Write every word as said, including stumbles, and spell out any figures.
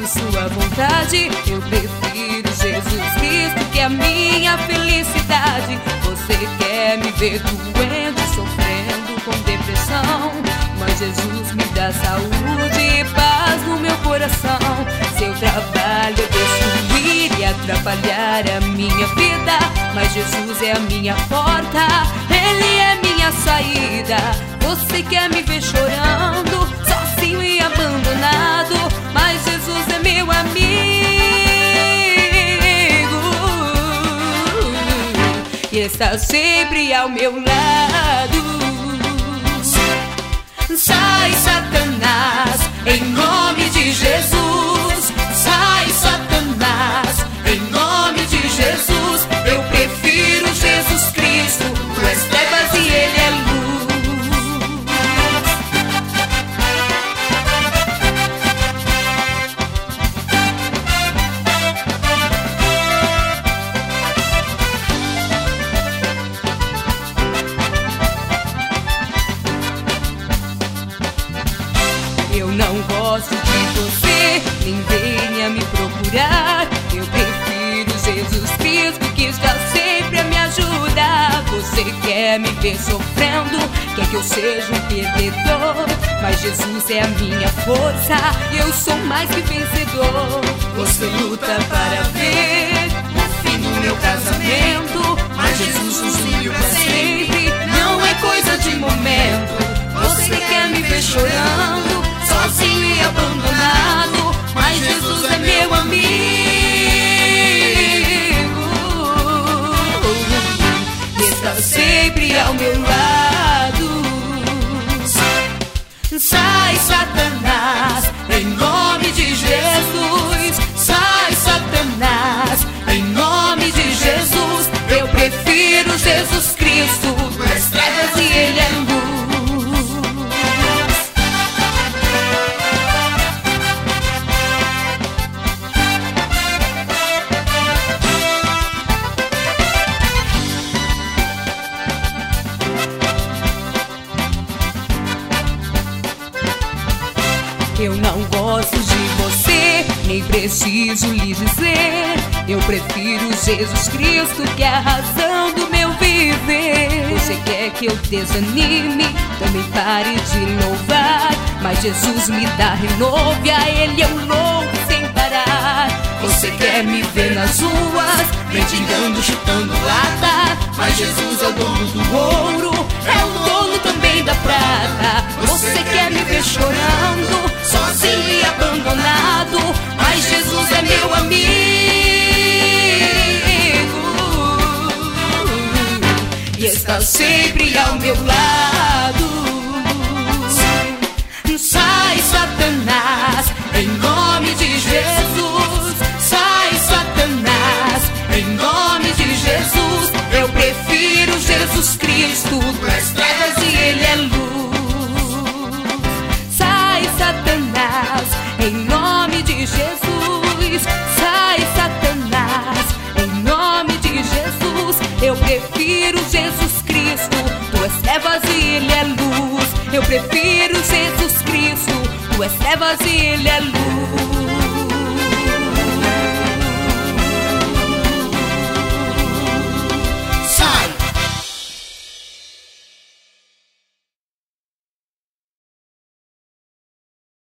faço sua vontade. Eu prefiro Jesus Cristo, que é a minha felicidade. Você quer me ver doendo, sofrendo com depressão, mas Jesus me dá saúde e paz no meu coração. Seu trabalho é destruir e atrapalhar a minha vida, mas Jesus é a minha porta, Ele é minha saída. Você quer me ver chorando, sozinho e abandonado, mas Jesus é meu amigo e está sempre ao meu lado. Sai, Satanás, em nome de Jesus. Sai, Satanás, em nome de Jesus. Eu prefiro Jesus Cristo, tu és trevas e Ele é luz. Eu não gosto de você, nem venha me procurar. Eu prefiro Jesus Cristo, que está sempre a me ajudar. Você quer me ver sofrendo, quer que eu seja um perdedor, mas Jesus é a minha força e eu sou mais que vencedor. Você luta para ver o fim do meu casamento, mas Jesus nos uniu para sempre, não é coisa de momento. Você quer me ver chorando, sozinho e abandonado, mas Jesus é meu amigo e está sempre ao meu lado. Sai, Satanás, em nome de Jesus. Sai, Satanás, em nome de Jesus. Eu prefiro Jesus Cristo, tu és trevas e Ele é luz. Eu não gosto de você, nem preciso lhe dizer. Eu prefiro Jesus Cristo, que é a razão do meu viver. Você quer que eu desanime, também pare de louvar, mas Jesus me dá renovo e a Ele eu louvo sem parar. Você quer me ver nas ruas, mendigando, chutando lata, mas Jesus é o dono do ouro, é o dono também da prata. Você quer me ver chorando, sozinho e abandonado, mas Jesus é meu amigo e está sempre ao meu lado. Sai, Satanás, em nome de Jesus. Sai, Satanás, em nome de Jesus. Eu prefiro Jesus Cristo, tu és trevas e Ele é luz. Sai, Satanás, em nome de Jesus. Sai, Satanás, em nome de Jesus. Eu prefiro Jesus Cristo, tu és trevas e Ele é luz. Eu prefiro Jesus Cristo, tu és trevas e Ele é luz.